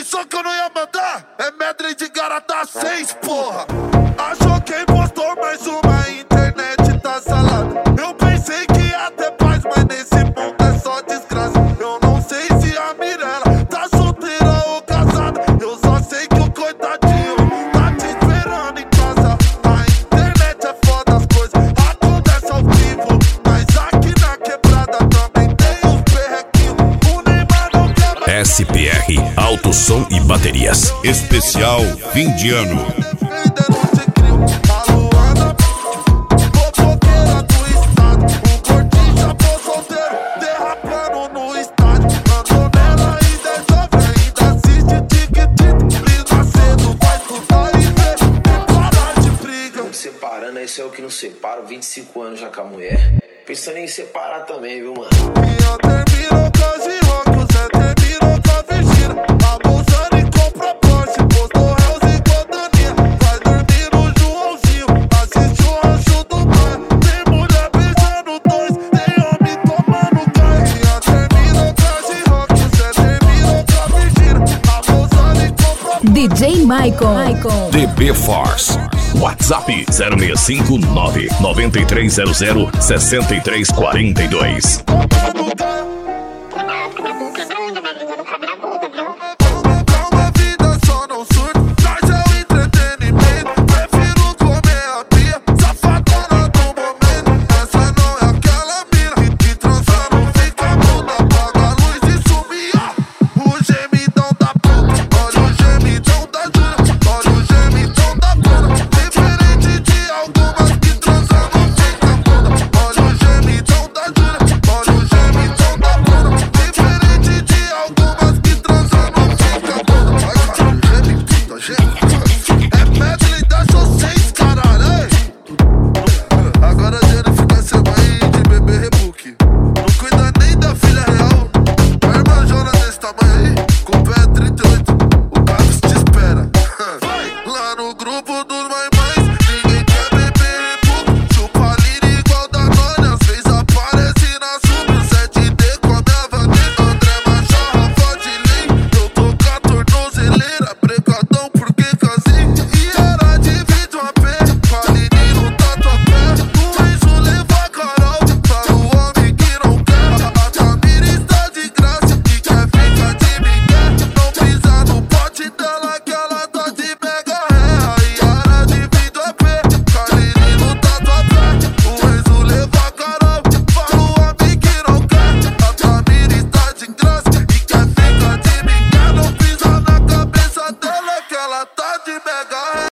pensou que eu não ia mandar? É medley de garota 6, porra. Achou que impostor, mais uma internet tá salada. Eu pensei que ia ter paz, mas nesse mundo é só desgraça. Eu não sei se a Mirella tá solteira ou casada. Eu só sei que o coitadinho tá te esperando em casa. A internet é foda, as coisas acontecem ao vivo. Mas aqui na quebrada também tem uns perrequinhos. O Neymar não quebra. SPR, Alto Som e Baterias. Especial fim de ano. Separando, esse é o que não separa. 25 anos já com a mulher. Pensando em separar também, viu, mano? E eu termino com as rock, o Zé terminou com a Virgínia. A Bolsani compra Porsche, postou Reels e Godaninha. Vai dormir no Joãozinho, assiste o rancho do bar. Tem mulher beijando dois, tem homem tomando gás. E eu termino com as rock, o Zé terminou com a Virgínia. A Bolsani compra DJ Maicon. DB Force. WhatsApp 0659 9300 6342. Calma, vida só não surta, traz é o entretenimento. Prefiro comer a pia, safadona do momento. Essa não é aquela mira que transa não fica muda. Apaga a luz e sumia o gemidão da puta. Olha o gemidão da Júlia, olha o gemidão da Bruna. Diferente de algumas que transam não fica muda. Olha o gemidão da Júlia, olha o gemidão da Bruna. Diferente de algumas que transam não fica muda. Vai, cara, gemidão, gemidão. É medley da José, caralho, ei. Agora a Jennifer vai ser mãe de bebê rebook. Não cuida nem da filha real. A irmã Jona desse tamanho aí, com o pé 38, o Carlos te espera. Lá no grupo dos mais, ninguém quer beber rebook. Chupa lira igual da Nônia, às vezes aparece na sub. 7D com a minha vagueira, André Machado, Fadilin. Eu tô com a tornozeleira, precadão porque casei. E era de vídeo a pé, Fadilin no tatuapé. O Enzo levou a Carol, para o homem que não quer. A Tamira está de graça e quer ficar de migué. Não pisa no pote dela que ela tá de mega ré. E era de vídeo a pé, Fadilin no tatuapé. O Enzo levou a Carol, para o homem que não quer. A Tamira está de graça e quer ficar de migué. Não pisa na cabeça dela que ela tá de mega ré.